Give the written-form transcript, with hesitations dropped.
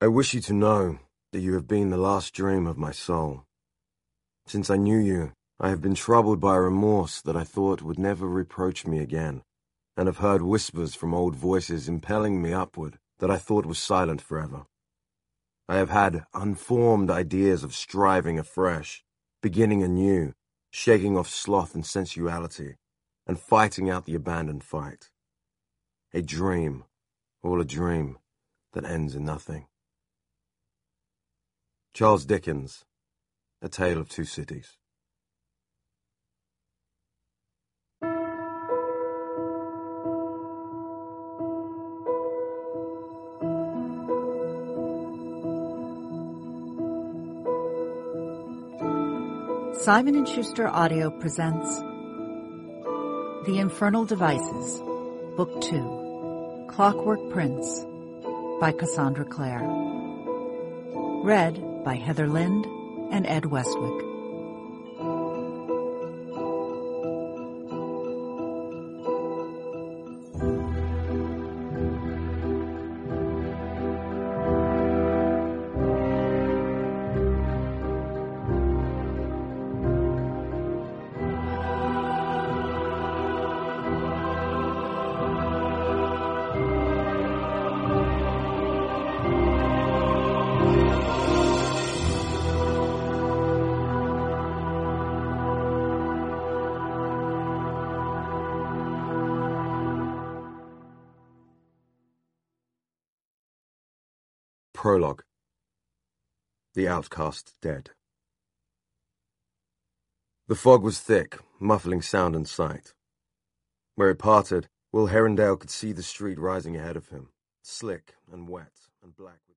I wish you to know that you have been the last dream of my soul. Since I knew you, I have been troubled by a remorse that I thought would never reproach me again, and have heard whispers from old voices impelling me upward that I thought was silent forever. I have had unformed ideas of striving afresh, beginning anew, shaking off sloth and sensuality, and fighting out the abandoned fight. A dream, all a dream, that ends in nothing. Charles Dickens, A Tale of Two Cities. Simon & Schuster Audio presents The Infernal Devices, Book 2, Clockwork Prince, by Cassandra Clare. Read by Heather Lind and Ed Westwick. Prologue. The Outcast Dead. The fog was thick, muffling sound and sight. Where it parted, Will Herondale could see the street rising ahead of him, slick and wet and black with